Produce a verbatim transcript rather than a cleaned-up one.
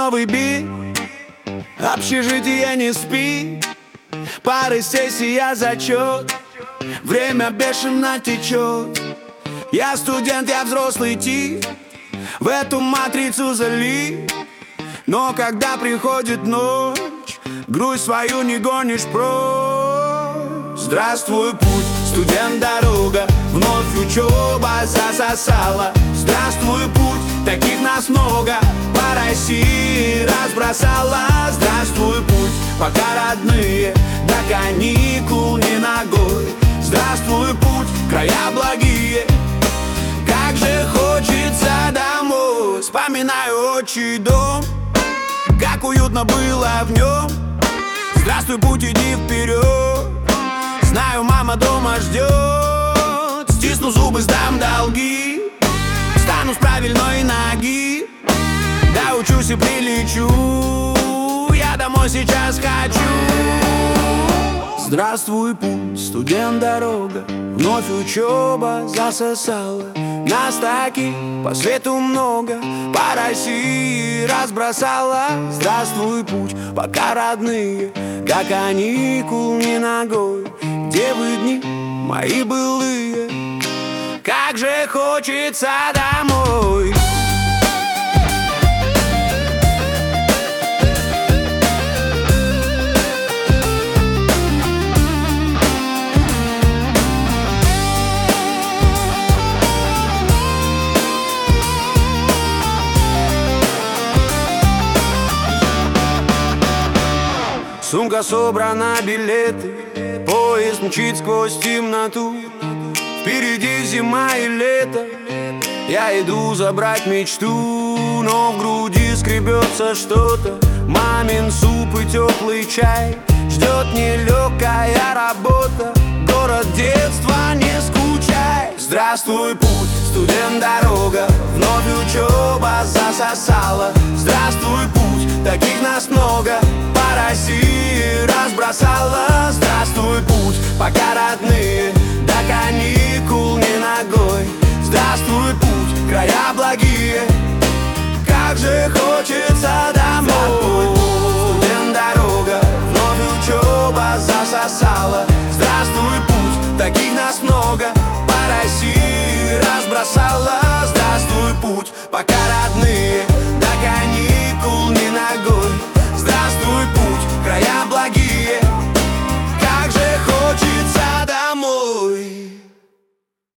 новый бит, общежитие не спит, пары, сессия, зачет, время бешено течет. Я студент, я взрослый тип, в эту матрицу залип. Но когда приходит ночь, грусть свою не гонишь прочь. Здравствуй, путь, студент, дорога, вновь учеба засосала. Здравствуй, путь, таких нас много, по России разбросала. Здравствуй, путь, пока родные, до каникул не ногой. Здравствуй, путь, края благие, как же хочется домой. Вспоминаю отчий дом, как уютно было в нем. Здравствуй, путь, иди вперед, знаю, мама дома ждет. Стисну зубы, сдам долги, встану с правильной ноги. Доучусь и прилечу, я домой сейчас хочу. Здравствуй, путь, студент, дорога, вновь учеба засосала. Нас таких по свету много, по России разбросала. Здравствуй, путь, пока родные, как каникул не ногой. Где вы, дни мои былые, как же хочется домой. Сумка собрана, билеты, поезд мчит сквозь темноту. Впереди зима и лето, я иду забрать мечту. Но в груди скребется что-то, мамин суп и теплый чай. Ждет нелегкая работа, город детства, не скучай. Здравствуй, путь, студент, дорога, вновь учеба засосала. Здравствуй, путь, таких нас много, по России разбросала. Здравствуй, путь, пока родные, до каникул не ногой. Здравствуй, путь, края благие, как же хочется домой. Студент, дорога, вновь учеба засосала. Здравствуй, путь, таких нас много, по России разбросала. Здравствуй, путь, пока